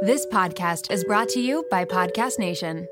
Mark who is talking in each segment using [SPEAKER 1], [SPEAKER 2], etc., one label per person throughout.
[SPEAKER 1] This podcast is brought to you by Podcast Nation.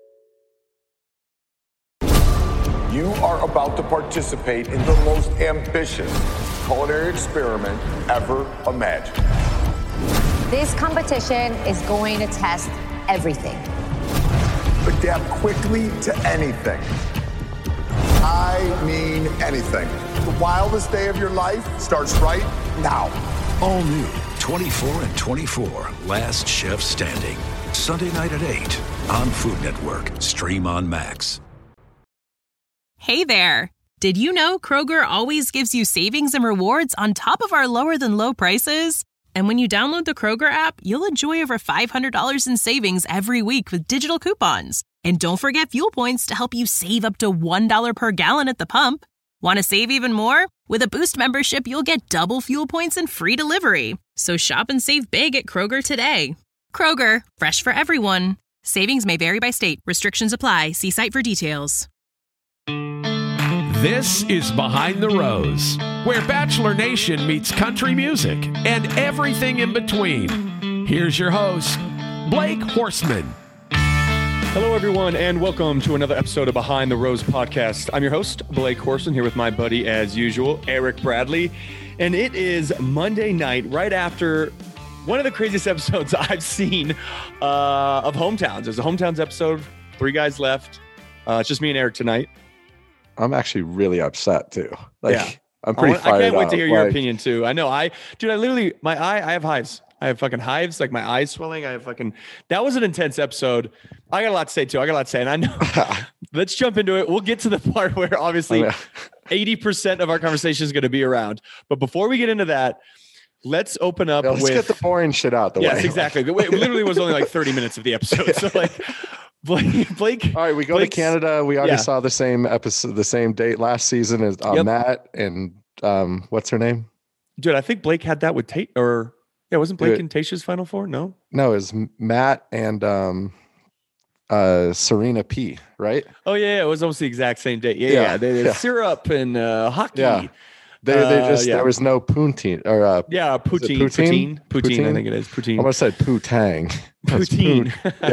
[SPEAKER 2] You are about to participate in the most ambitious culinary experiment ever imagined.
[SPEAKER 3] This competition is going to test everything.
[SPEAKER 2] Adapt quickly to anything. I mean anything. The wildest day of your life starts right now.
[SPEAKER 4] All new 24 and 24, Last Chef Standing. Sunday night at 8 on Food Network. Stream on Max.
[SPEAKER 5] Hey there. Did you know Kroger always gives you savings and rewards on top of our lower than low prices? And when you download the Kroger app, you'll enjoy over $500 in savings every week with digital coupons. And don't forget fuel points to help you save up to $1 per gallon at the pump. Want to save even more? With a Boost membership, you'll get double fuel points and free delivery. So shop and save big at Kroger today. Kroger, fresh for everyone. Savings may vary by state. Restrictions apply. See site for details.
[SPEAKER 6] This is Behind the Rose, where Bachelor Nation meets country music and everything in between. Here's your host, Blake Horstman.
[SPEAKER 7] Hello, everyone, and welcome to another episode of Behind the Rose podcast. I'm your host, Blake Horstman, here with my buddy, as usual, Eric Bradley. And it is Monday night, right after one of the craziest episodes I've seen of Hometowns. There's a Hometowns episode, 3 guys left. It's just me and Eric tonight.
[SPEAKER 8] I'm actually really upset too.
[SPEAKER 7] Yeah.
[SPEAKER 8] I'm pretty fired up.
[SPEAKER 7] I can't wait to hear your opinion too. I know. I have hives. I have fucking hives, like my eyes swelling. That was an intense episode. I got a lot to say too. And I know, let's jump into it. We'll get to the part where obviously 80% of our conversation is going to be around. But before we get into that, let's open up
[SPEAKER 8] let's get the boring shit out the way.
[SPEAKER 7] Yes, exactly. It literally was only like 30 minutes of the episode. So Blake.
[SPEAKER 8] All right, we go to Canada. We already saw the same episode, the same date last season as Matt and what's her name?
[SPEAKER 7] Dude, I think Blake had that with Tate, or wasn't Blake in Tayshia's Final Four? No,
[SPEAKER 8] it was Matt and Serena P. Right?
[SPEAKER 7] Oh yeah, it was almost the exact same date. Yeah. Syrup and hockey.
[SPEAKER 8] Yeah. There was no poutine or
[SPEAKER 7] poutine. I think it is poutine.
[SPEAKER 8] I almost said poutang.
[SPEAKER 7] Poutine.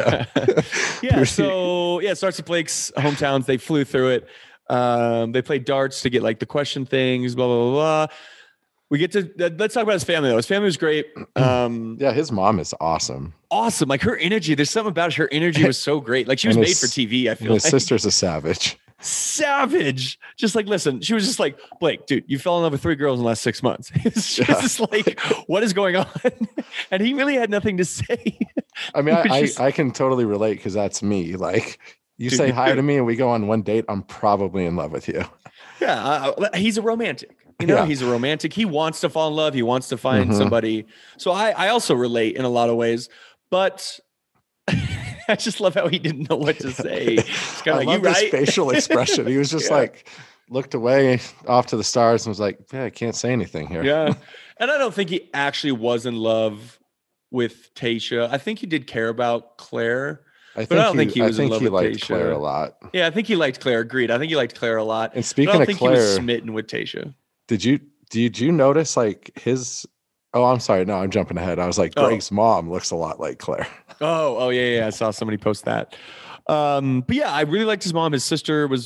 [SPEAKER 7] So starts at Blake's hometowns. They flew through it. They played darts to get like the question things. Blah blah blah. Blah. We get to let's talk about his family though. His family was great.
[SPEAKER 8] His mom is awesome.
[SPEAKER 7] Awesome. Like her energy. There's something about her energy was so great. Like she was made for TV. I feel like
[SPEAKER 8] his sister's a savage.
[SPEAKER 7] Just like, listen, she was just like, Blake, dude, you fell in love with 3 girls in the last 6 months. It's just like, what is going on? And he really had nothing to say.
[SPEAKER 8] I mean, I can totally relate because that's me. Like, you say hi to me and we go on one date, I'm probably in love with you.
[SPEAKER 7] Yeah, he's a romantic. He's a romantic. He wants to fall in love. He wants to find somebody. So I also relate in a lot of ways, but I just love how he didn't know what to say. It's kind of like, you right?
[SPEAKER 8] His facial expression. He was just like, looked away off to the stars and was like, I can't say anything here.
[SPEAKER 7] Yeah. And I don't think he actually was in love with Tayshia. I think he did care about Claire. I don't think he was in love with
[SPEAKER 8] liked
[SPEAKER 7] Tayshia.
[SPEAKER 8] Claire a lot.
[SPEAKER 7] Yeah, I think he liked Claire. Agreed. I think he liked Claire a lot.
[SPEAKER 8] And speaking of Claire,
[SPEAKER 7] he was smitten with Tayshia.
[SPEAKER 8] Did you notice like his? Oh, I'm sorry. No, I'm jumping ahead. I was like, Greg's mom looks a lot like Claire.
[SPEAKER 7] Oh, yeah. I saw somebody post that. But yeah, I really liked his mom. His sister was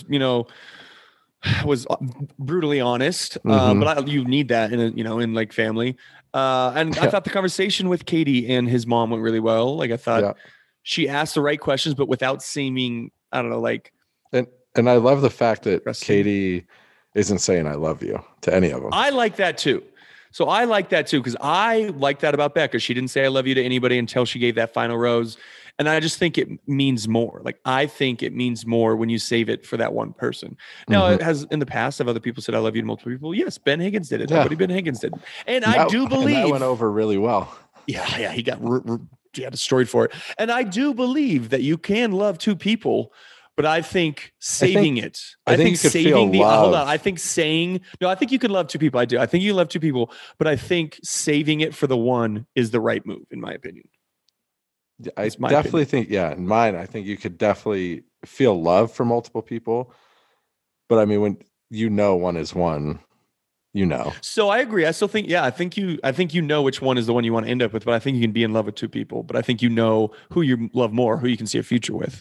[SPEAKER 7] brutally honest. But you need that in like family. And I thought the conversation with Katie and his mom went really well. Like I thought she asked the right questions, but without seeming, I don't know, like.
[SPEAKER 8] And I love the fact that Katie isn't saying I love you to any of them.
[SPEAKER 7] I like that too. So I like that too, because I like that about Becca. She didn't say I love you to anybody until she gave that final rose. And I just think it means more. Like, I think it means more when you save it for that one person. Now, it has in the past, have other people said I love you to multiple people? Yes, Ben Higgins did it. Nobody Ben Higgins did. And I do believe
[SPEAKER 8] that went over really well.
[SPEAKER 7] Yeah, he got destroyed for it. And I do believe that you can love 2 people. But I think saving it. I think saving the hold on. I think I think you can love 2 people. I do. I think you love 2 people, but I think saving it for the one is the right move, in my opinion.
[SPEAKER 8] I definitely think, in mine, I think you could definitely feel love for multiple people. But I mean, when one is one, you know.
[SPEAKER 7] So I agree. I still think, I think you know which one is the one you want to end up with, but I think you can be in love with two people, but I think you know who you love more, who you can see a future with.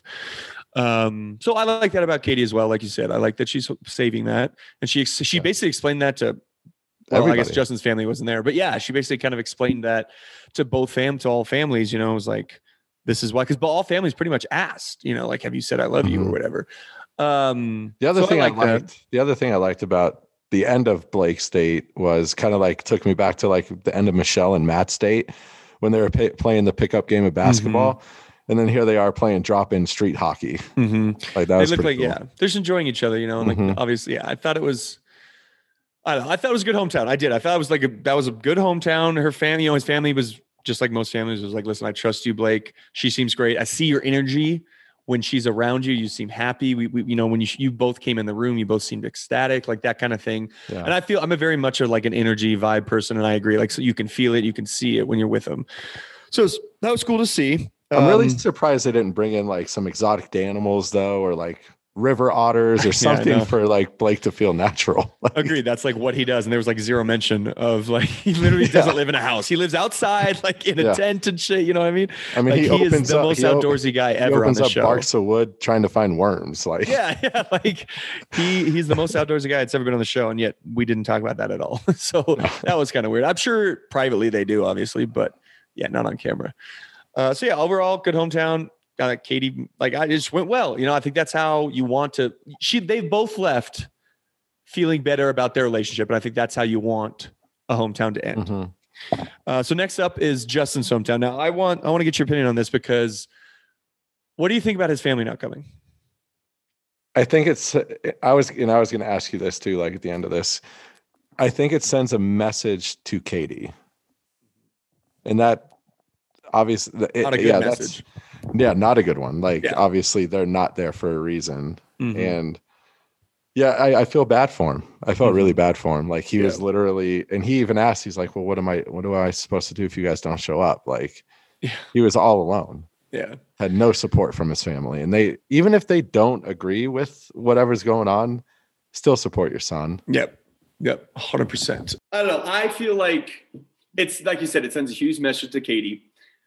[SPEAKER 7] So I like that about Katie as well. Like you said, I like that she's saving that. And she basically explained that to, I guess Justin's family wasn't there, but yeah, she basically kind of explained that to all families, you know, it was like, this is why, because all families pretty much asked, you know, like, have you said I love you or whatever.
[SPEAKER 8] The other thing I liked about the end of Blake State was kind of like took me back to like the end of Michelle and Matt State when they were playing the pickup game of basketball. And then here they are playing drop-in street hockey. Like that was pretty cool. They're
[SPEAKER 7] just enjoying each other, you know, and like obviously, I thought it was a good hometown. I did. I thought it was that was a good hometown. Her family, you know, his family was just like most families, was like, listen, I trust you, Blake. She seems great. I see your energy. When she's around you, you seem happy. We you know, when you both came in the room, you both seemed ecstatic, like that kind of thing. Yeah. And I feel I'm a very much like an energy vibe person. And I agree. Like, so you can feel it, you can see it when you're with them. So that was cool to see.
[SPEAKER 8] I'm really surprised they didn't bring in like some exotic animals though, or like river otters or something for like Blake to feel natural.
[SPEAKER 7] Agreed. That's like what he does. And there was like zero mention of like, he literally doesn't live in a house. He lives outside, like in a tent and shit. You know what I mean?
[SPEAKER 8] I mean,
[SPEAKER 7] like,
[SPEAKER 8] he
[SPEAKER 7] is the most outdoorsy guy ever on the show.
[SPEAKER 8] Barks of wood trying to find worms. Like,
[SPEAKER 7] like he's the most outdoorsy guy that's ever been on the show. And yet we didn't talk about that at all. So that was kind of weird. I'm sure privately they do, obviously, but yeah, not on camera. So yeah, overall good hometown. Katie, like I just went well. You know, I think that's how you want to. They've both left feeling better about their relationship, and I think that's how you want a hometown to end. So next up is Justin's hometown. Now, I want to get your opinion on this because what do you think about his family not coming?
[SPEAKER 8] I think I was going to ask you this too. Like at the end of this, I think it sends a message to Katie, and that obviously,
[SPEAKER 7] not a good message.
[SPEAKER 8] Not a good one. Like, obviously they're not there for a reason. And I feel bad for him. I felt really bad for him. Like he was literally, and he even asked, he's like, well, what am I supposed to do if you guys don't show up? Like he was all alone. Had no support from his family. And they, even if they don't agree with whatever's going on, still support your son.
[SPEAKER 7] Yep. 100%. I don't know. I feel like it's like you said, it sends a huge message to Katie.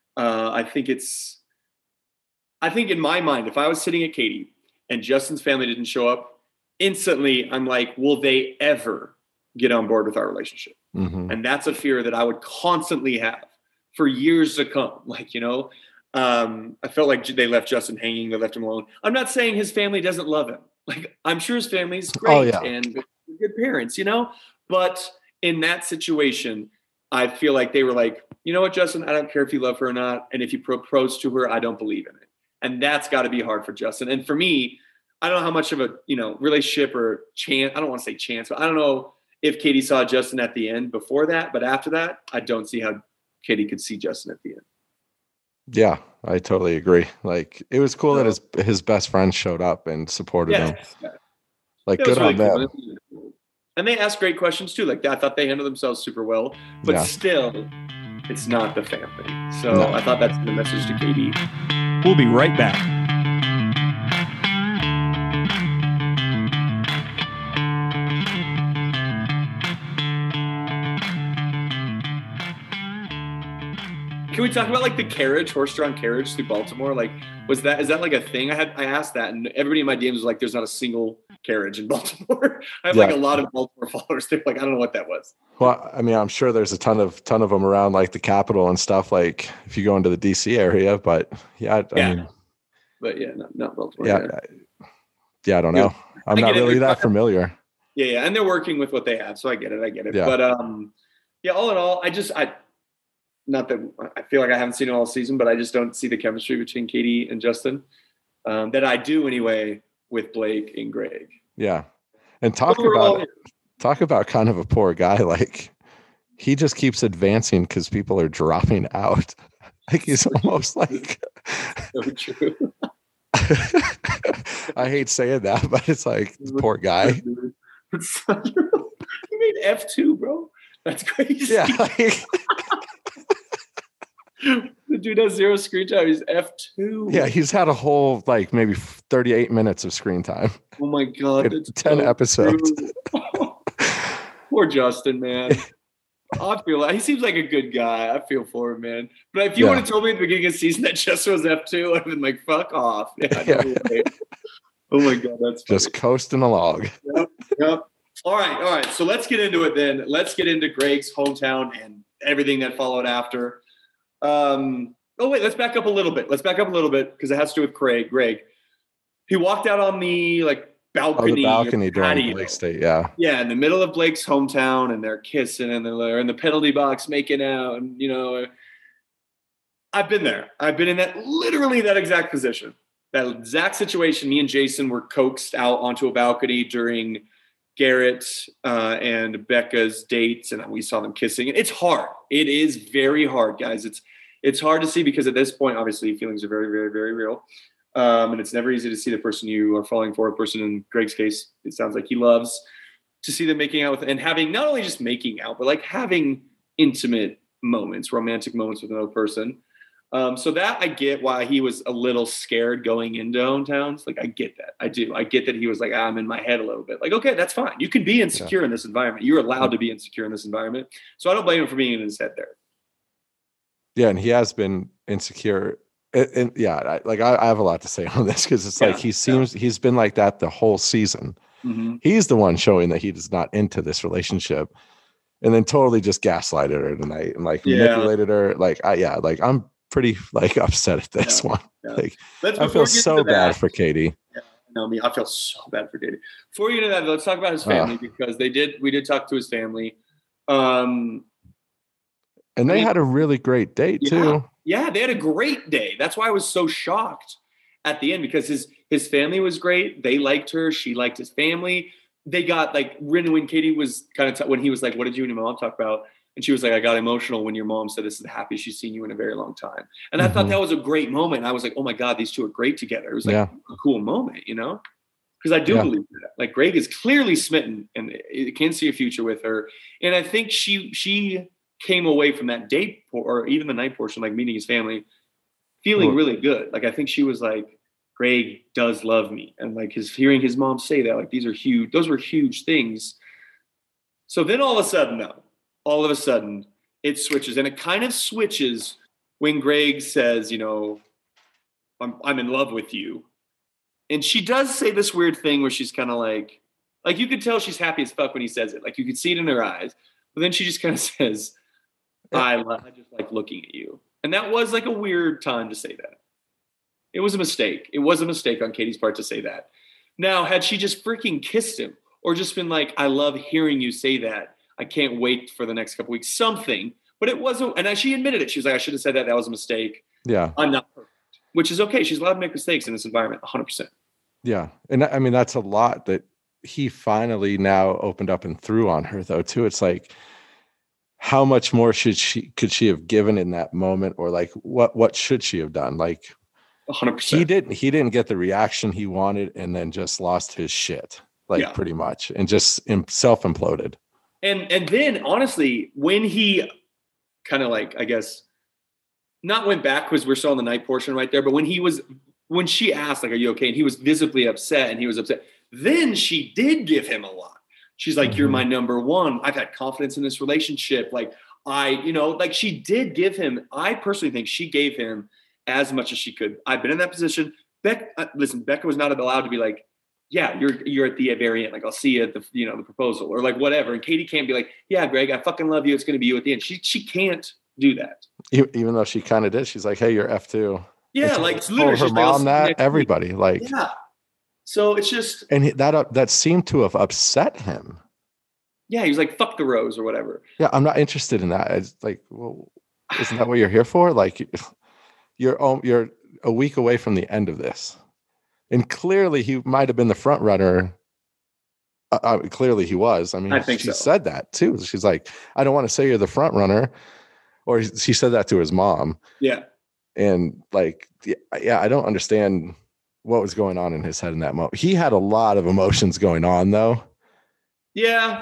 [SPEAKER 7] I think in my mind, if I was sitting at Katie and Justin's family didn't show up, instantly I'm like, will they ever get on board with our relationship? And that's a fear that I would constantly have for years to come. Like, you know, I felt like they left Justin hanging. They left him alone. I'm not saying his family doesn't love him. Like, I'm sure his family's great and good parents, you know, but in that situation, I feel like they were like, you know what, Justin, I don't care if you love her or not. And if you propose to her, I don't believe in it. And that's got to be hard for Justin. And for me, I don't know how much of a, you know, relationship or chance, I don't want to say chance, but I don't know if Katie saw Justin at the end before that, but after that, I don't see how Katie could see Justin at the end.
[SPEAKER 8] Yeah, I totally agree. Like, it was cool that his best friend showed up and supported him. Like, good on them.
[SPEAKER 7] And they asked great questions too. Like, I thought they handled themselves super well, but still, it's not the family. So I thought that's the message to Katie. We'll be right back. Can we talk about like the carriage, horse-drawn carriage through Baltimore? Like, is that like a thing? I asked that, and everybody in my DMs was like, "There's not a single carriage in Baltimore." I have like a lot of Baltimore followers. They're like, "I don't know what that was."
[SPEAKER 8] Well, I mean, I'm sure there's a ton of them around like the Capitol and stuff. Like if you go into the DC area, but I mean,
[SPEAKER 7] but not Baltimore.
[SPEAKER 8] I don't know. I'm not really that familiar.
[SPEAKER 7] Yeah, and they're working with what they have, so I get it. Yeah. But all in all, not that I feel like I haven't seen it all season, but I just don't see the chemistry between Katie and Justin that I do anyway with Blake and Greg.
[SPEAKER 8] Yeah. And talk about kind of a poor guy. Like he just keeps advancing because people are dropping out. Like he's almost like
[SPEAKER 7] so true.
[SPEAKER 8] I hate saying that, but it's like poor guy.
[SPEAKER 7] You made F2, bro. That's crazy.
[SPEAKER 8] Yeah. Like,
[SPEAKER 7] the dude has 0 screen time. He's F2.
[SPEAKER 8] Yeah, he's had a whole like maybe 38 minutes of screen time.
[SPEAKER 7] Oh my god,
[SPEAKER 8] 10 episodes.
[SPEAKER 7] Poor Justin, man. He seems like a good guy. I feel for him, man. But if you would have told me at the beginning of the season that Justin was F2, I'd have been like, fuck off. Yeah, no way. Oh my God, that's funny.
[SPEAKER 8] Just coasting along.
[SPEAKER 7] Yep. All right. So let's get into it then. Let's get into Greg's hometown and everything that followed after. Let's back up a little bit. Because it has to do with Greg. He walked out on the balcony.
[SPEAKER 8] The balcony during Blake State, yeah.
[SPEAKER 7] Yeah, in the middle of Blake's hometown, and they're kissing, and they're in the penalty box making out, and I've been there. I've been in that exact position. That exact situation. Me and Jason were coaxed out onto a balcony during Garrett and Becca's dates, and we saw them kissing. And it's hard. It is very hard, guys. It's hard to see because at this point, obviously, feelings are very, very, very real. And it's never easy to see the person you are falling for. A person in Greg's case, it sounds like he loves to see them making out with, and having not only just making out, but having intimate moments, romantic moments with another person. So that I get why he was a little scared going into hometowns. I get that. I do. I get that he was I'm in my head a little bit. Okay, that's fine. You can be insecure in this environment. You're allowed to be insecure in this environment. So I don't blame him for being in his head there.
[SPEAKER 8] Yeah, and he has been insecure. And I have a lot to say on this because it's he's been like that the whole season. Mm-hmm. He's the one showing that he is not into this relationship, and then totally just gaslighted her tonight and manipulated her. I'm pretty upset at this one. Yeah. I feel so bad for Katie.
[SPEAKER 7] Yeah, I feel so bad for Katie. Before we get into that, let's talk about his family because we did talk to his family.
[SPEAKER 8] And they had a really great date too.
[SPEAKER 7] Yeah, they had a great day. That's why I was so shocked at the end because his family was great. They liked her. She liked his family. They got when Katie was when he was like, what did you and your mom talk about? And she was like, I got emotional when your mom said this is the happiest she's seen you in a very long time. And I thought that was a great moment. I was like, oh my God, these two are great together. It was a cool moment, because I do believe that. Greg is clearly smitten and can see a future with her. And I think she came away from that date or even the night portion, meeting his family, feeling really good. I think she was like, Greg does love me. And hearing his mom say that, these are huge, those were huge things. So then all of a sudden it switches, and it kind of switches when Greg says, I'm in love with you. And she does say this weird thing where she's kind of like you could tell she's happy as fuck when he says it. You could see it in her eyes, but then she just kind of says, I just like looking at you. And that was a weird time to say that. It was a mistake. It was a mistake on Katie's part to say that. Now, had she just freaking kissed him or just been I love hearing you say that. I can't wait for the next couple weeks, something, but it wasn't. And she admitted it. She was like, I should have said that. That was a mistake.
[SPEAKER 8] Yeah.
[SPEAKER 7] I'm not perfect, which is okay. She's allowed to make mistakes in this environment. 100%.
[SPEAKER 8] Yeah. And I mean, that's a lot that he finally now opened up and threw on her though, too. It's how much more could she have given in that moment? Or what should she have done?
[SPEAKER 7] 100%.
[SPEAKER 8] He didn't get the reaction he wanted and then just lost his shit, pretty much, and just self-imploded.
[SPEAKER 7] And then honestly, when he kind of I guess not went back because we're still on the night portion right there, but when she asked are you okay? And he was visibly upset and he was upset. Then she did give him a lot. She's like, you're my number one. I've had confidence in this relationship. She did give him, I personally think she gave him as much as she could. I've been in that position. Becca was not allowed to be yeah, you're at the very end. I'll see you at the the proposal or whatever. And Katie can't be yeah, Greg, I fucking love you. It's going to be you at the end. She can't do that.
[SPEAKER 8] Even though she kind of did. She's like, hey, you're F2.
[SPEAKER 7] Yeah,
[SPEAKER 8] it's literally her mom that everybody
[SPEAKER 7] yeah. So it's just,
[SPEAKER 8] and that seemed to have upset him.
[SPEAKER 7] Yeah, he was like, fuck the rose or whatever.
[SPEAKER 8] Yeah, I'm not interested in that. It's well, isn't that what you're here for? You're a week away from the end of this. And clearly he might have been the front runner. Clearly he was. I mean, I think she said that too. She's like, I don't want to say you're the front runner. Or she said that to his mom.
[SPEAKER 7] Yeah.
[SPEAKER 8] And I don't understand what was going on in his head in that moment. He had a lot of emotions going on though. Yeah.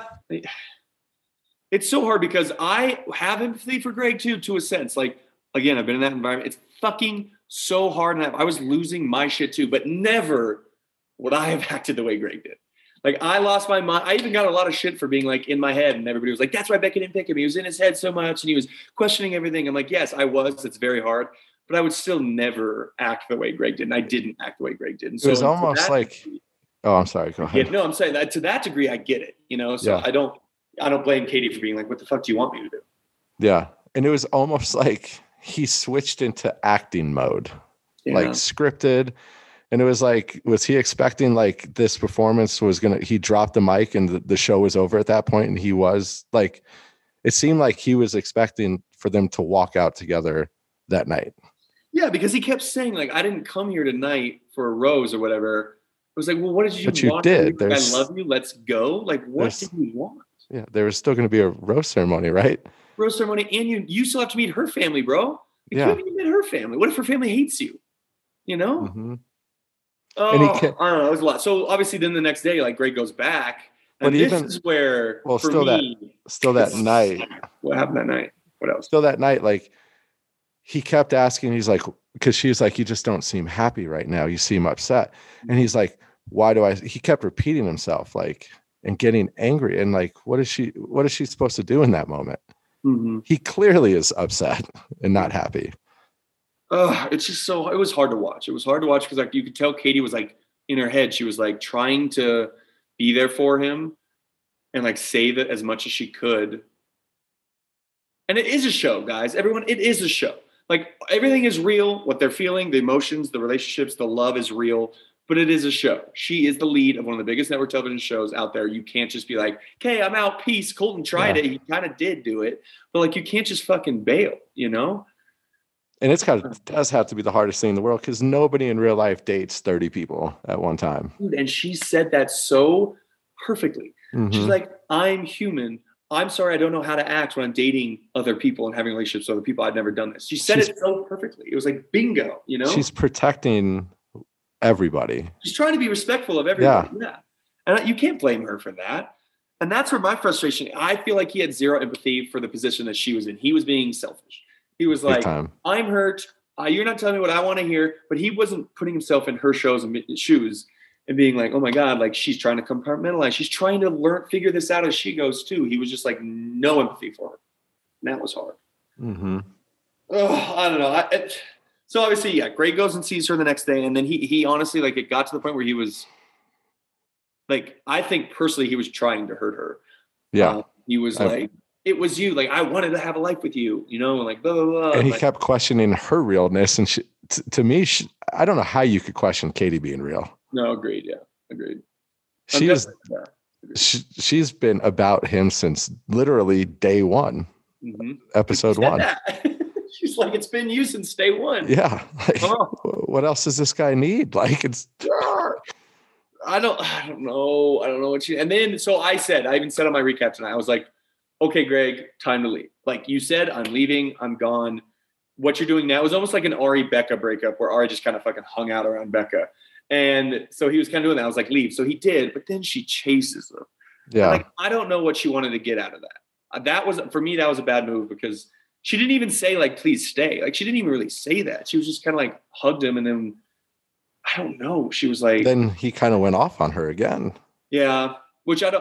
[SPEAKER 7] It's so hard because I have empathy for Greg too, to a sense. Again, I've been in that environment. It's fucking so hard. And I was losing my shit too, but never would I have acted the way Greg did. Like, I lost my mind. I even got a lot of shit for being like in my head, and everybody was like, that's why Becca didn't pick him. He was in his head so much and he was questioning everything. I'm like, yes, I was. It's very hard, but I would still never act the way Greg did. And I didn't act the way Greg did. And so
[SPEAKER 8] it was almost like, I'm sorry. Go ahead.
[SPEAKER 7] No, I'm saying that to that degree, I get it, So yeah. I don't blame Katie for being like, what the fuck do you want me to do?
[SPEAKER 8] Yeah. And it was almost like he switched into acting mode, like scripted. And it was like, was he expecting like this performance was he dropped the mic and the show was over at that point? And he was like, it seemed like he was expecting for them to walk out together that night.
[SPEAKER 7] Yeah, because he kept saying like, I didn't come here tonight for a rose or whatever. It was like, well, what did you want?
[SPEAKER 8] But you did.
[SPEAKER 7] Like, I love you. Let's go. Like, what did you want?
[SPEAKER 8] Yeah, there was still going to be a rose ceremony, right?
[SPEAKER 7] Rose ceremony. And you still have to meet her family, bro. Like,
[SPEAKER 8] yeah.
[SPEAKER 7] You haven't even met her family. What if her family hates you?
[SPEAKER 8] Mm-hmm.
[SPEAKER 7] Oh, I don't know. It was a lot. So obviously, then the next day, like Greg goes back, and this is where,
[SPEAKER 8] still that night.
[SPEAKER 7] What happened that night? What else?
[SPEAKER 8] Still that night, like he kept asking. He's like, because she's like, you just don't seem happy right now. You seem upset, and he's like, why do I? He kept repeating himself, like, and getting angry, and like, what is she supposed to do in that moment?
[SPEAKER 7] Mm-hmm.
[SPEAKER 8] He clearly is upset and not happy.
[SPEAKER 7] It's just it was hard to watch. It was hard to watch because like you could tell Katie was like in her head, she was like trying to be there for him and like save it as much as she could. And it is a show, guys. Everyone, it is a show. Like everything is real, what they're feeling, the emotions, the relationships, the love is real, but it is a show. She is the lead of one of the biggest network television shows out there. You can't just be like, okay, I'm out, peace. Colton tried it. He kind of did do it, but like you can't just fucking bail,
[SPEAKER 8] And does have to be the hardest thing in the world because nobody in real life dates 30 people at one time.
[SPEAKER 7] And she said that so perfectly. Mm-hmm. She's like, I'm human. I'm sorry, I don't know how to act when I'm dating other people and having relationships with other people. I've never done this. She said it so perfectly. It was like bingo,
[SPEAKER 8] She's protecting everybody.
[SPEAKER 7] She's trying to be respectful of everybody. Yeah. And you can't blame her for that. And that's where my frustration, I feel like he had zero empathy for the position that she was in. He was being selfish. He was like, I'm hurt. You're not telling me what I want to hear. But he wasn't putting himself in her shoes and being like, oh my God, like she's trying to compartmentalize. She's trying to figure this out as she goes too. He was just like, no empathy for her. And that was hard.
[SPEAKER 8] Mm-hmm.
[SPEAKER 7] Oh, I don't know. So obviously, Greg goes and sees her the next day. And then he honestly, like it got to the point where he was like, I think personally he was trying to hurt her.
[SPEAKER 8] Yeah.
[SPEAKER 7] He was like, it was you. Like, I wanted to have a life with you, and like, blah, blah, blah.
[SPEAKER 8] And he kept questioning her realness. And to me, I don't know how you could question Katie being real.
[SPEAKER 7] No, agreed. Yeah, agreed.
[SPEAKER 8] She's been about him since literally day one, episode one.
[SPEAKER 7] She's like, it's been you since day one.
[SPEAKER 8] Yeah. Like, what else does this guy need? Like, it's.
[SPEAKER 7] I don't know. I don't know what she. And then, so I even said on my recap tonight, I was like, okay, Greg, time to leave. Like you said, I'm leaving. I'm gone. What you're doing now is almost like an Ari-Becca breakup where Ari just kind of fucking hung out around Becca. And so he was kind of doing that. I was like, leave. So he did, but then she chases him.
[SPEAKER 8] Yeah.
[SPEAKER 7] Like, I don't know what she wanted to get out of that. For me, that was a bad move because she didn't even say like, please stay. Like she didn't even really say that. She was just kind of like hugged him. And then I don't know. She was like,
[SPEAKER 8] then he kind of went off on her again.
[SPEAKER 7] Yeah. Which I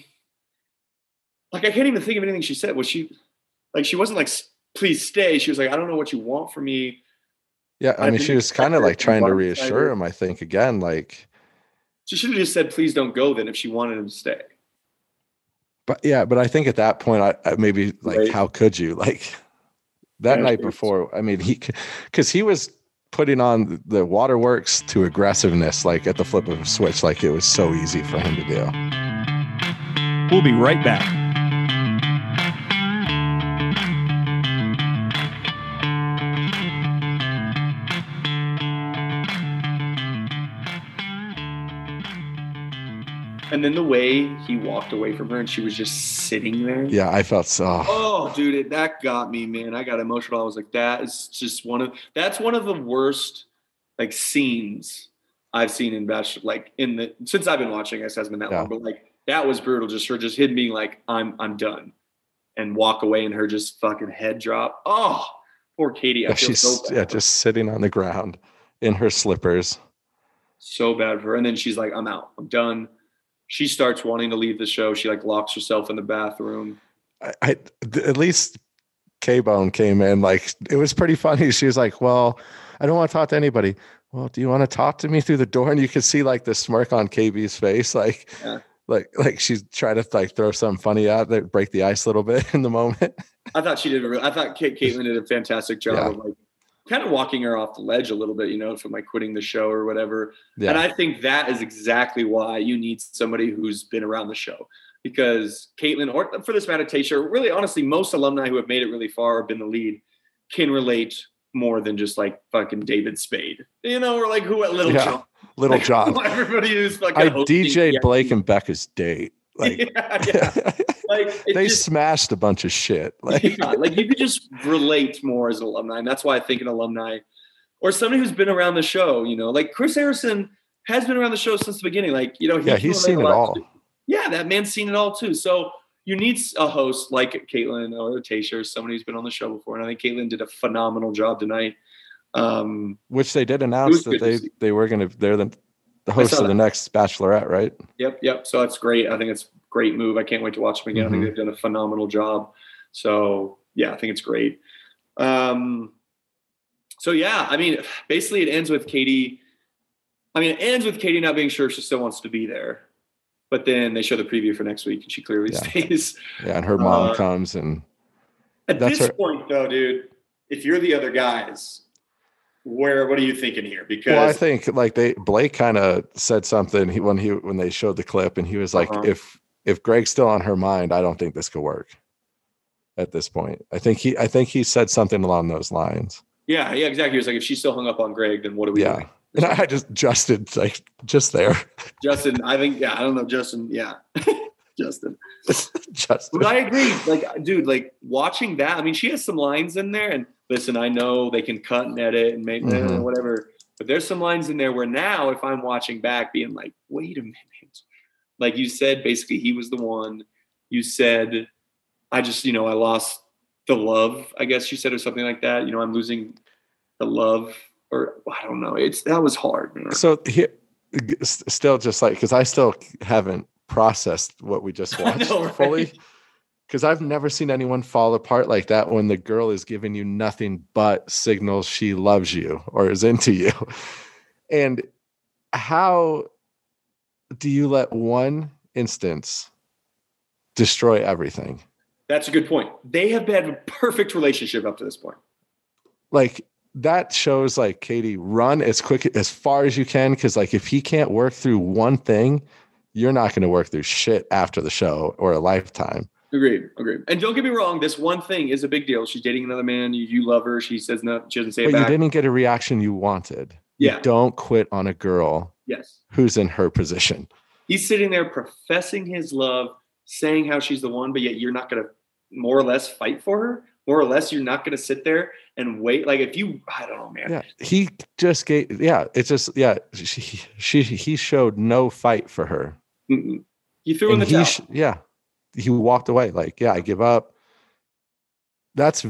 [SPEAKER 7] can't even think of anything she said. Was she like, she wasn't like, please stay. She was like, I don't know what you want from me.
[SPEAKER 8] Yeah. I mean, she was kind of like trying to reassure him, I think, again, like.
[SPEAKER 7] She should have just said, please don't go then if she wanted him to stay.
[SPEAKER 8] But I think at that point, I maybe like, right. How could you? Like that night before, I mean, because he was putting on the waterworks to aggressiveness, like at the flip of a switch, like it was so easy for him to do.
[SPEAKER 6] We'll be right back.
[SPEAKER 7] And then the way he walked away from her and she was just sitting there.
[SPEAKER 8] Yeah, I felt so.
[SPEAKER 7] Oh, dude, that got me, man. I got emotional. I was like, that's one of the worst like scenes I've seen in Bachelor, like since I've been watching. I guess it hasn't been that long, but like that was brutal. Just her just him being like, I'm done, and walk away and her just fucking head drop. Oh, poor Katie. I feel so bad.
[SPEAKER 8] Yeah, just sitting on the ground in her slippers.
[SPEAKER 7] So bad for her. And then she's like, I'm out. I'm done. she starts wanting to leave the show. She like locks herself in the bathroom.
[SPEAKER 8] At least K-Bone came in. Like, it was pretty funny. She was like, well, I don't want to talk to anybody. Well, do you want to talk to me through the door? And you could see like the smirk on KB's face. Like, like she's trying to like throw something funny out there, break the ice a little bit in the moment.
[SPEAKER 7] I thought she did. I thought Caitlin did a fantastic job of like kind of walking her off the ledge a little bit, you know, from like quitting the show or whatever. Yeah. And I think that is exactly why you need somebody who's been around the show, because Caitlin, or for this matter, Tayshia, really honestly, most alumni who have made it really far or been the lead can relate more than just like fucking David Spade, you know, or like who at Little John.
[SPEAKER 8] Little John.
[SPEAKER 7] Everybody who's fucking.
[SPEAKER 8] I DJ'd Blake and Becca's date. Like,
[SPEAKER 7] like
[SPEAKER 8] they just smashed a bunch of shit. Like,
[SPEAKER 7] like you could just relate more as an alumni, and that's why I think an alumni or somebody who's been around the show, you know, like Chris Harrison has been around the show since the beginning. Like, you know,
[SPEAKER 8] he's seen it all.
[SPEAKER 7] Yeah, that man's seen it all too. So you need a host like Caitlin or Tayshia or somebody who's been on the show before, and I think Caitlin did a phenomenal job tonight.
[SPEAKER 8] Which they did announce that they were going to. They're the host of the next Bachelorette, right?
[SPEAKER 7] Yep. So that's great. I think it's a great move. I can't wait to watch them again. Mm-hmm. I think they've done a phenomenal job. So yeah, I think it's great. So yeah, I mean, basically it ends with Katie. I mean, it ends with Katie not being sure she still wants to be there, but then they show the preview for next week and she clearly stays.
[SPEAKER 8] Yeah, and her mom comes and
[SPEAKER 7] at this point, though, dude, if you're the other guys. What are you thinking here? Because
[SPEAKER 8] I think like Blake kind of said something when they showed the clip, and he was like, if Greg's still on her mind, I don't think this could work at this point. I think he said something along those lines.
[SPEAKER 7] Yeah, exactly. He was like, if she's still hung up on Greg, then what do we do?
[SPEAKER 8] And I Justin, like, just there.
[SPEAKER 7] Justin, I think, I don't know, Justin, Justin. But I agree. Like, dude, like watching that, I mean, she has some lines in there, and listen, I know they can cut and edit and make whatever, but there's some lines in there where now if I'm watching back being like, wait a minute, like you said, basically he was the one. You said, I lost the love, I guess you said, or something like that. You know, I'm losing the love, or I don't know. That was hard, man.
[SPEAKER 8] So still just like, because I still haven't processed what we just watched fully. Because I've never seen anyone fall apart like that when the girl is giving you nothing but signals she loves you or is into you. And how do you let one instance destroy everything?
[SPEAKER 7] That's a good point. They have had a perfect relationship up to this point.
[SPEAKER 8] Like, that shows like, Katie, run as quick as far as you can. Because like, if he can't work through one thing, you're not going to work through shit after the show or a lifetime.
[SPEAKER 7] Agreed. And don't get me wrong, this one thing is a big deal. She's dating another man. You love her. She says no. She doesn't say it back.
[SPEAKER 8] But you didn't get a reaction you wanted.
[SPEAKER 7] Yeah.
[SPEAKER 8] You don't quit on a girl.
[SPEAKER 7] Yes.
[SPEAKER 8] Who's in her position.
[SPEAKER 7] He's sitting there professing his love, saying how she's the one, but yet you're not going to more or less fight for her. More or less, you're not going to sit there and wait. Like if you, I don't know, man.
[SPEAKER 8] Yeah. He just gave. Yeah. It's just. Yeah. He showed no fight for her.
[SPEAKER 7] Mm-mm. He threw in the towel.
[SPEAKER 8] He walked away like, I give up. That's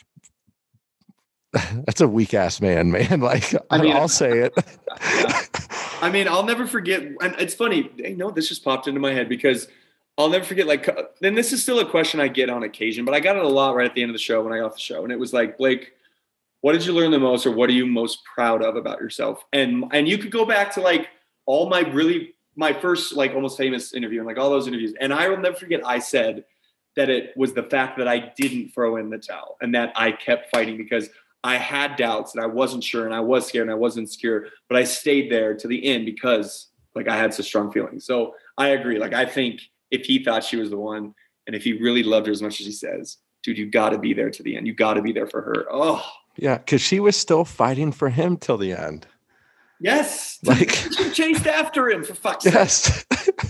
[SPEAKER 8] a weak ass man. Like, I'll say it.
[SPEAKER 7] I mean, I'll never forget. And it's funny. This just popped into my head because I'll never forget. Like, and this is still a question I get on occasion, but I got it a lot right at the end of the show when I got off the show. And it was like, Blake, what did you learn the most, or what are you most proud of about yourself? And you could go back to like all my first like almost famous interview and like all those interviews. And I will never forget, I said that it was the fact that I didn't throw in the towel and that I kept fighting because I had doubts and I wasn't sure and I was scared and I was insecure, but I stayed there to the end because like I had such strong feelings. So I agree. Like, I think if he thought she was the one and if he really loved her as much as he says, dude, you got to be there to the end. You got to be there for her. Oh
[SPEAKER 8] yeah. Cause she was still fighting for him till the end.
[SPEAKER 7] Yes.
[SPEAKER 8] Like,
[SPEAKER 7] she chased after him, for fuck's sake.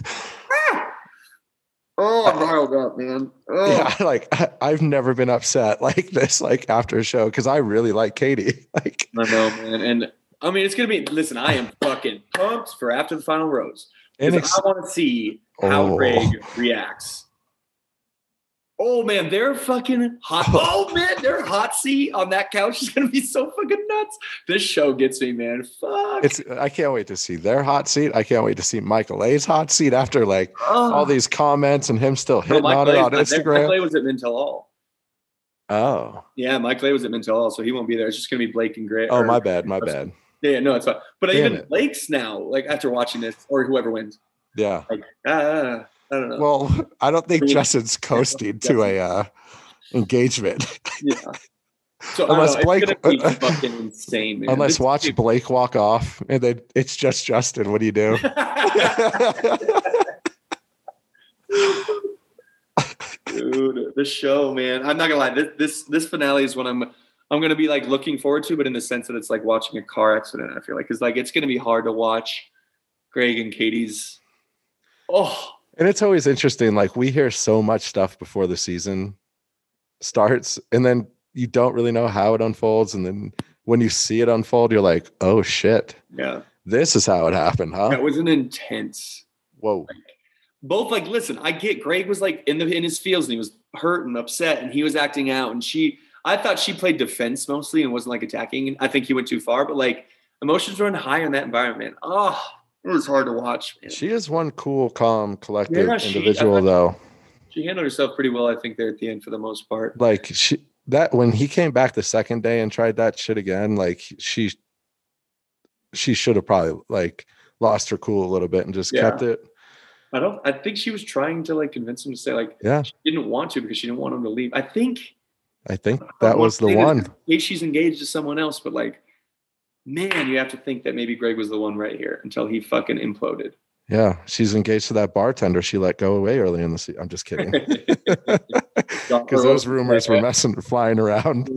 [SPEAKER 7] Oh, I'm riled up, man. Oh.
[SPEAKER 8] Yeah, like I've never been upset like this, like after a show, because I really like Katie. Like,
[SPEAKER 7] I know, man. And I mean, it's gonna be. Listen, I am fucking pumped for after the final rose. And I want to see how Greg reacts. Oh man, they're fucking hot. Oh man, their hot seat on that couch is gonna be so fucking nuts. This show gets me, man. Fuck.
[SPEAKER 8] I can't wait to see their hot seat. I can't wait to see Michael A's hot seat after like all these comments and him still hitting on it on Instagram.
[SPEAKER 7] Michael A was at Mintel Hall.
[SPEAKER 8] Oh.
[SPEAKER 7] Yeah, Michael A was at Mintel Hall, so he won't be there. It's just gonna be Blake and Gray.
[SPEAKER 8] Oh, my bad.
[SPEAKER 7] Yeah, no, it's fine. But even Blake's now, like after watching this, or whoever wins.
[SPEAKER 8] Yeah.
[SPEAKER 7] Like, I don't know.
[SPEAKER 8] Well, I don't think Justin's coasting to a engagement.
[SPEAKER 7] Yeah. So
[SPEAKER 8] unless Blake,
[SPEAKER 7] it's gonna be fucking insane, man.
[SPEAKER 8] Unless watch Blake walk off and then it's just Justin. What do you do?
[SPEAKER 7] Dude, this show, man. I'm not gonna lie. This finale is what I'm gonna be like looking forward to, but in the sense that it's like watching a car accident. I feel like because like it's gonna be hard to watch Greg and Katie's. Oh.
[SPEAKER 8] And it's always interesting. Like we hear so much stuff before the season starts, and then you don't really know how it unfolds. And then when you see it unfold, you're like, oh shit.
[SPEAKER 7] Yeah.
[SPEAKER 8] This is how it happened, huh?
[SPEAKER 7] That was an intense.
[SPEAKER 8] Whoa.
[SPEAKER 7] Both like, listen, I get Greg was like in his feels and he was hurt and upset and he was acting out. And I thought she played defense mostly and wasn't like attacking. I think he went too far, but like emotions run high in that environment. Oh, it was hard to watch, man.
[SPEAKER 8] She is one cool, calm, collective individual, though.
[SPEAKER 7] She handled herself pretty well, I think, there at the end for the most part.
[SPEAKER 8] Like when he came back the second day and tried that shit again, like she should have probably like lost her cool a little bit and just kept it.
[SPEAKER 7] I think she was trying to like convince him to say like, she didn't want to because she didn't want him to leave. I think
[SPEAKER 8] that was the one.
[SPEAKER 7] She's engaged to someone else, but like, man, you have to think that maybe Greg was the one right here until he fucking imploded.
[SPEAKER 8] Yeah, she's engaged to that bartender she let go away early in the season. I'm just kidding. Because those rumors were flying around.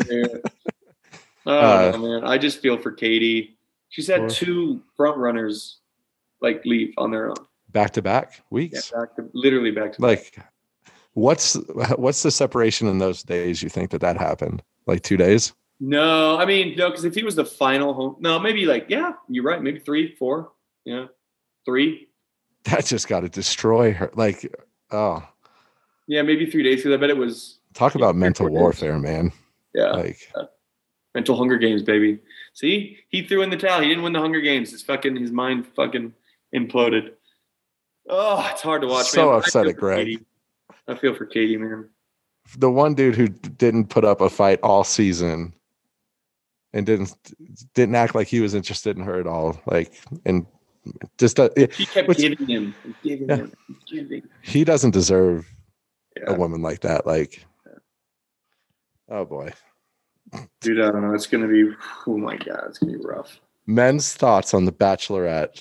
[SPEAKER 7] Man. I just feel for Katie. She's had two front runners like leave on their own.
[SPEAKER 8] Back-to-back weeks?
[SPEAKER 7] Yeah, literally back-to-back.
[SPEAKER 8] Like, what's the separation in those days you think that happened? Like 2 days?
[SPEAKER 7] No, I mean, no, because if he was the final home, no, maybe like, yeah, you're right. Maybe 3, 4, 3.
[SPEAKER 8] That just got to destroy her. Like, oh.
[SPEAKER 7] Yeah, maybe 3 days. Because I bet it was.
[SPEAKER 8] Talk about mental warfare, man.
[SPEAKER 7] Yeah. Mental Hunger Games, baby. See, he threw in the towel. He didn't win the Hunger Games. His mind fucking imploded. Oh, it's hard to watch.
[SPEAKER 8] So upset at Greg.
[SPEAKER 7] Katie. I feel for Katie, man.
[SPEAKER 8] The one dude who didn't put up a fight all season and didn't act like he was interested in her at all. Like, and just
[SPEAKER 7] she kept giving him.
[SPEAKER 8] He doesn't deserve a woman like that. Like, oh boy,
[SPEAKER 7] dude, I don't know. It's gonna be. Oh my god, it's gonna be rough.
[SPEAKER 8] Men's thoughts on The Bachelorette.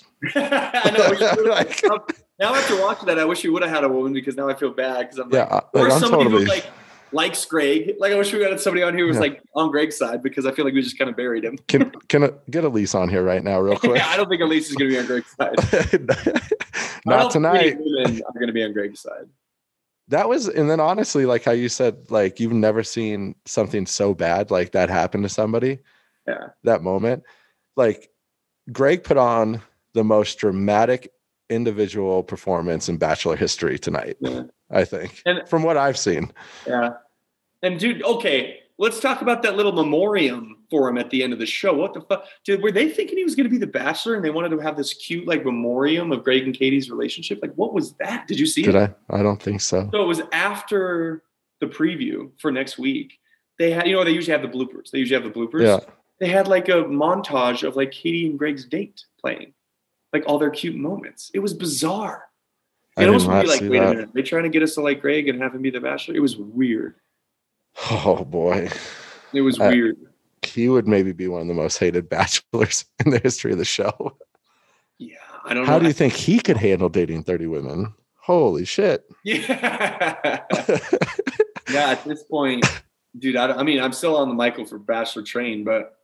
[SPEAKER 7] I know. Now after watching that, I wish we would have had a woman because now I feel bad because I'm like, or somebody who like likes Greg. Like I wish we had somebody on here who was like on Greg's side because I feel like we just kind of buried him.
[SPEAKER 8] Can I get Elise on here right now, real quick?
[SPEAKER 7] I don't think Elise is going to be on Greg's side.
[SPEAKER 8] Not tonight.
[SPEAKER 7] Women are going to be on Greg's side.
[SPEAKER 8] That was, and then honestly, like how you said, like you've never seen something so bad like that happen to somebody.
[SPEAKER 7] Yeah.
[SPEAKER 8] That moment, like Greg put on the most dramatic individual performance in Bachelor history tonight. Yeah. I think, and from what I've seen.
[SPEAKER 7] Yeah. And dude, okay, let's talk about that little memoriam for him at the end of the show. What the fuck? Dude, were they thinking he was going to be the Bachelor and they wanted to have this cute like memoriam of Greg and Katie's relationship? Like, what was that? Did you see it?
[SPEAKER 8] I don't think so.
[SPEAKER 7] So it was after the preview for next week. They had, they usually have the bloopers.
[SPEAKER 8] Yeah.
[SPEAKER 7] They had like a montage of like Katie and Greg's date playing, like all their cute moments. It was bizarre. It almost would be like, wait a minute, they're trying to get us to like Greg and have him be the Bachelor. It was weird.
[SPEAKER 8] Oh boy.
[SPEAKER 7] It was weird.
[SPEAKER 8] He would maybe be one of the most hated bachelors in the history of the show.
[SPEAKER 7] Yeah, I don't know.
[SPEAKER 8] How do you think he could handle dating 30 women? Holy shit.
[SPEAKER 7] Yeah. Yeah, at this point, dude, I mean, I'm still on the Michael for Bachelor train, but.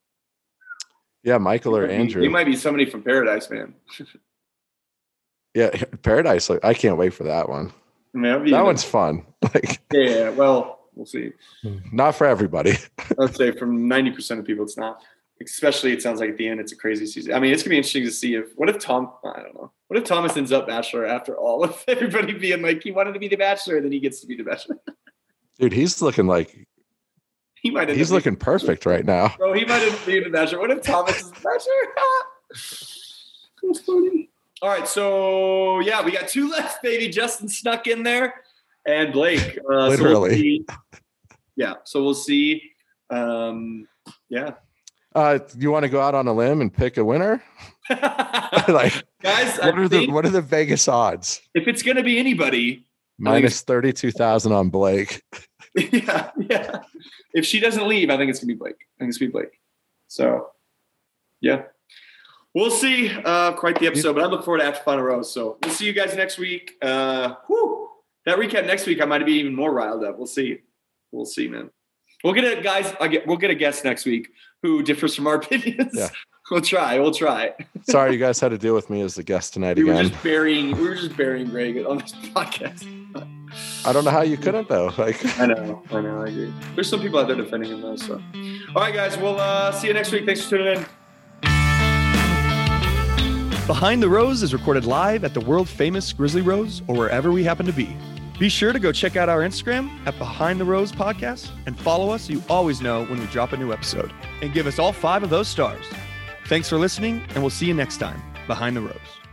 [SPEAKER 8] Yeah, Michael or Andrew.
[SPEAKER 7] He might be somebody from Paradise, man.
[SPEAKER 8] Yeah, Paradise. I can't wait for that one.
[SPEAKER 7] I mean,
[SPEAKER 8] that one's fun. Like,
[SPEAKER 7] yeah, well, we'll see.
[SPEAKER 8] Not for everybody.
[SPEAKER 7] I'd say from 90% of people, it's not. Especially, it sounds like at the end, it's a crazy season. I mean, it's gonna be interesting to see what if Thomas ends up Bachelor after all, with everybody being like, he wanted to be the Bachelor, and then he gets to be the Bachelor.
[SPEAKER 8] Dude, he's looking like he's looking perfect right now.
[SPEAKER 7] Bro, he might end up being the Bachelor. What if Thomas is the Bachelor? That's funny. All right, so yeah, we got 2 left, baby. Justin snuck in there, and Blake.
[SPEAKER 8] Literally.
[SPEAKER 7] So we'll see. Yeah.
[SPEAKER 8] You want to go out on a limb and pick a winner? Like,
[SPEAKER 7] guys,
[SPEAKER 8] what are the Vegas odds?
[SPEAKER 7] If it's going to be anybody,
[SPEAKER 8] minus 32,000 on Blake.
[SPEAKER 7] Yeah. If she doesn't leave, I think it's going to be Blake. So, yeah. We'll see. Quite the episode, but I look forward to After Final Rose. So we'll see you guys next week. That recap next week, I might be even more riled up. We'll see. We'll see, man. We'll get a guest next week who differs from our opinions. Yeah. We'll try. Sorry you guys had to deal with me as the guest tonight again. We were just burying Greg on this podcast. I don't know how you couldn't though. I know, I agree. There's some people out there defending him though. So, all right, guys, we'll see you next week. Thanks for tuning in. Behind the Rose is recorded live at the world famous Grizzly Rose or wherever we happen to be. Be sure to go check out our Instagram at Behind the Rose Podcast and follow us so you always know when we drop a new episode. And give us all 5 of those stars. Thanks for listening, and we'll see you next time, Behind the Rose.